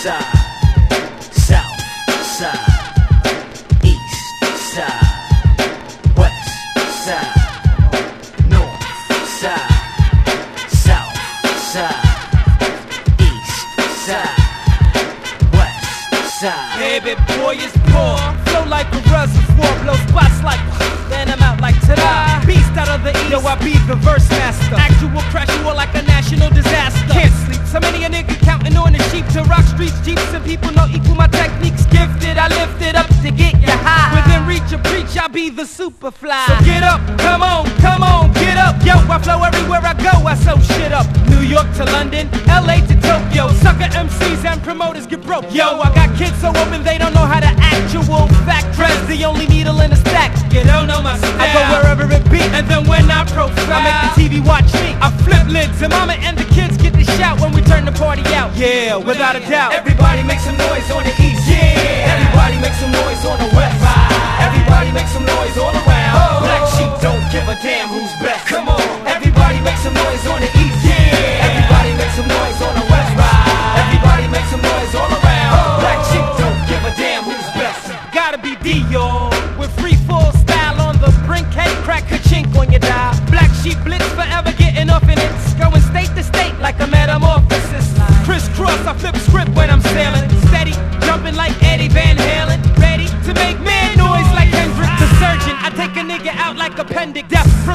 side, south side, east side, west side, north side, south side, east side, west side. Baby boy is poor, flow like a reservoir, blow spots like then I'm out like ta-da. Beast out of the east, yo, I be the verse master. Actual crash, you are like a national disaster. Can't sleep, so many a nigga counting on the sheep to rock streets, jeeps, and people know equal my techniques. Gifted, I lift it up to get you high. Within reach of preach, I be the super fly. So get up, come on, get up. Yo, I flow everywhere I go, I sew shit up. New York to London, LA to Tokyo. Sucker MCs and promoters get broke. Yo, I got kids so open they don't know how to actual fact. Trends the only needle in the stack. You don't know my style. I go wherever it be, and then when I profile, I make the TV watch me. I flip lids, and mama and the kids get to shout when we turn the party out. Yeah, without a doubt. Everybody make some noise on the east. Yeah. Everybody make some noise on the west. Everybody make some noise all around. Black sheep don't give a damn who's best. Come on. Everybody make some noise on the east. Yeah. Everybody make some noise on the west. Everybody make some noise all around. Black sheep don't give a damn who's best. Gotta be Dior with free full style on the brink. Head crack, ka-chink on your dial. Black sheep blitz